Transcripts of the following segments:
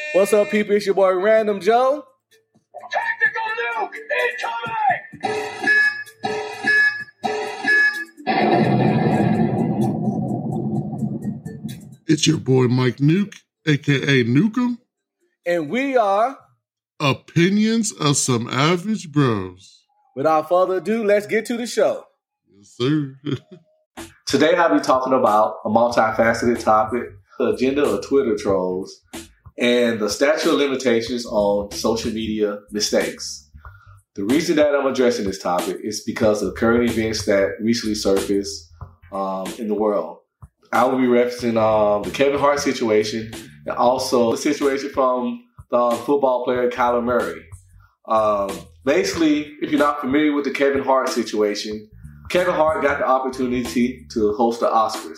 What's up, people? It's your boy Random Joe. Tactical nuke incoming! It's your boy Mike Nuke, aka Nukem. And we are Opinions of Some Average Bros. Without further ado, let's get to the show. Yes, sir. Today I'll be talking about a multifaceted topic, the agenda of Twitter trolls, and the statute of limitations on social media mistakes. The reason that I'm addressing this topic is because of current events that recently surfaced in the world. I will be referencing the Kevin Hart situation and also the situation from the football player Kyler Murray. Basically, if you're not familiar with the Kevin Hart situation, Kevin Hart got the opportunity to host the Oscars.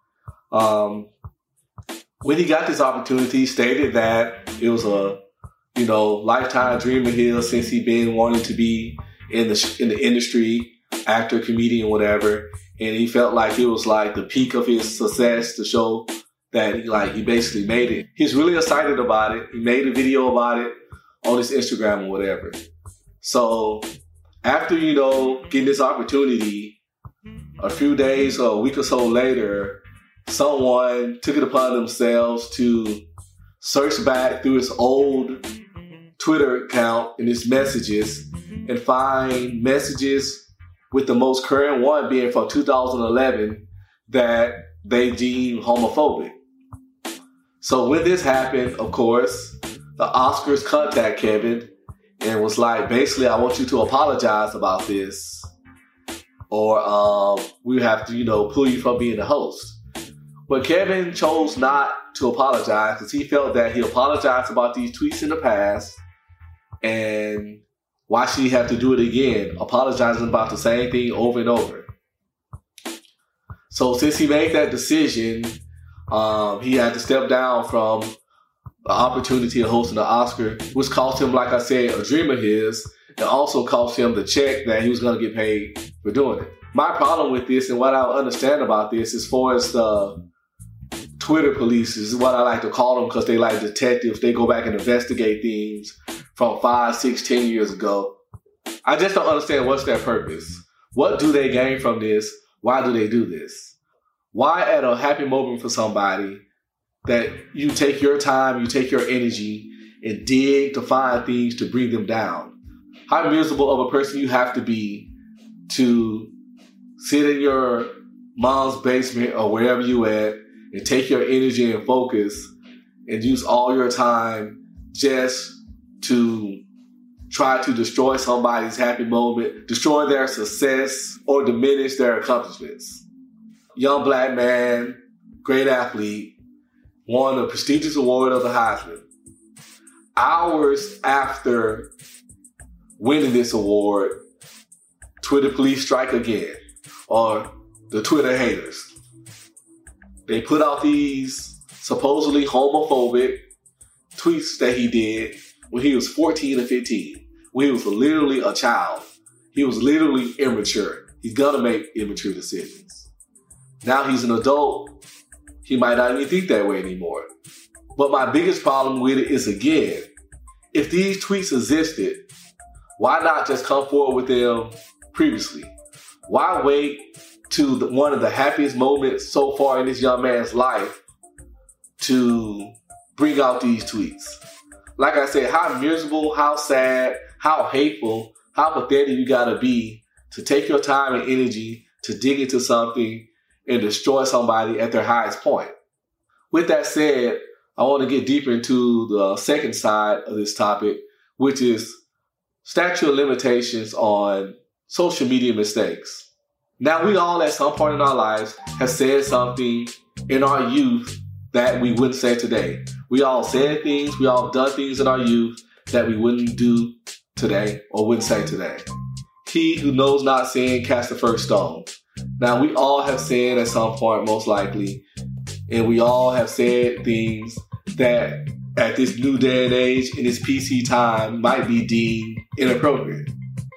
When he got this opportunity, he stated that it was a lifetime dream of his since he'd been wanting to be in the industry, actor, comedian, whatever. And he felt like it was like the peak of his success to show that he basically made it. He's really excited about it. He made a video about it on his Instagram or whatever. So after, getting this opportunity, a few days or a week or so later, someone took it upon themselves to search back through his old Twitter account and his messages and find messages with the most current one being from 2011 that they deem homophobic. So when this happened, of course, the Oscars contact Kevin and was like, basically, I want you to apologize about this or we have to, pull you from being the host. But Kevin chose not to apologize because he felt that he apologized about these tweets in the past, and why should he have to do it again, apologizing about the same thing over and over? So since he made that decision, he had to step down from the opportunity of hosting the Oscar, which cost him, like I said, a dream of his, and also cost him the check that he was going to get paid for doing it. My problem with this and what I understand about this, as far as the Twitter police, is what I like to call them because they like detectives. They go back and investigate things from 5, 6, 10 years ago. I just don't understand what's their purpose. What do they gain from this? Why do they do this? Why at a happy moment for somebody that you take your time, you take your energy and dig to find things to bring them down? How miserable of a person you have to be to sit in your mom's basement or wherever you at and take your energy and focus and use all your time just to try to destroy somebody's happy moment, destroy their success, or diminish their accomplishments. Young black man, great athlete, won a prestigious award of the Heisman. Hours after winning this award, Twitter police strike again, or the Twitter haters. They put out these supposedly homophobic tweets that he did when he was 14 or 15, when he was literally a child. He was literally immature. He's gonna make immature decisions. Now he's an adult. He might not even think that way anymore. But my biggest problem with it is, again, if these tweets existed, why not just come forward with them previously? Why wait to one of the happiest moments so far in this young man's life to bring out these tweets? Like I said, how miserable, how sad, how hateful, how pathetic you gotta be to take your time and energy to dig into something and destroy somebody at their highest point. With that said, I want to get deeper into the second side of this topic, which is statute of limitations on social media mistakes. Now, we all at some point in our lives have said something in our youth that we wouldn't say today. We all said things, we all done things in our youth that we wouldn't do today or wouldn't say today. He who knows not sin cast the first stone. Now, we all have sinned at some point, most likely, and we all have said things that at this new day and age, in this PC time, might be deemed inappropriate.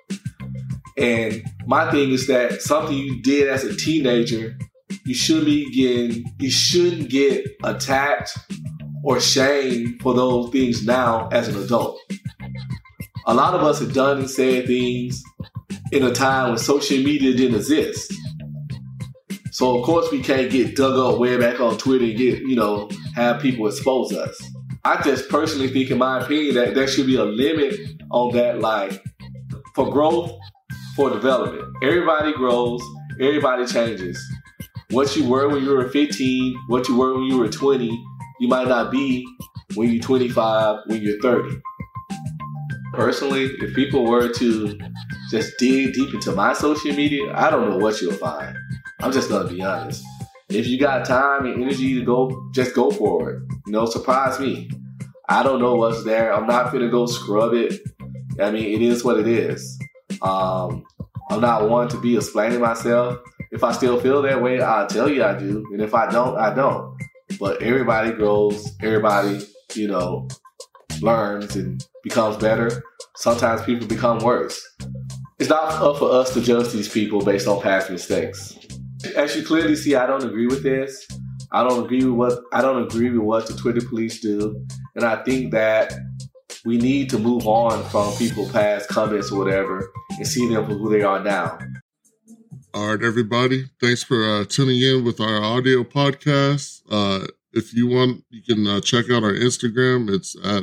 And my thing is that something you did as a teenager, you shouldn't get attacked or shame for those things now as an adult. A lot of us have done and said things in a time when social media didn't exist. So of course we can't get dug up way back on Twitter and get, have people expose us. I just personally think, in my opinion, that there should be a limit on that, like, for growth, for development. Everybody grows, everybody changes. What you were when you were 15, what you were when you were 20, you might not be when you're 25, when you're 30. Personally, if people were to just dig deep into my social media, I don't know what you'll find. I'm just going to be honest. If you got time and energy to go, just go for it. Surprise me. I don't know what's there. I'm not going to go scrub it. I mean, it is what it is. I'm not one to be explaining myself. If I still feel that way, I'll tell you I do. And if I don't, I don't. But everybody grows. Everybody, learns and becomes better. Sometimes people become worse. It's not up for us to judge these people based on past mistakes. As you clearly see, I don't agree with this. I don't agree with what the Twitter police do. And I think that we need to move on from people's past comments or whatever and see them for who they are now. All right, everybody. Thanks for tuning in with our audio podcast. If you want, you can check out our Instagram. It's at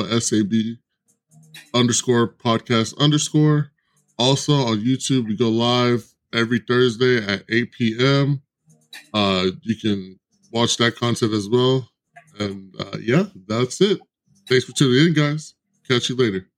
@SAB_podcast_. Also on YouTube, we go live every Thursday at 8 p.m. You can watch that content as well. And that's it. Thanks for tuning in, guys. Catch you later.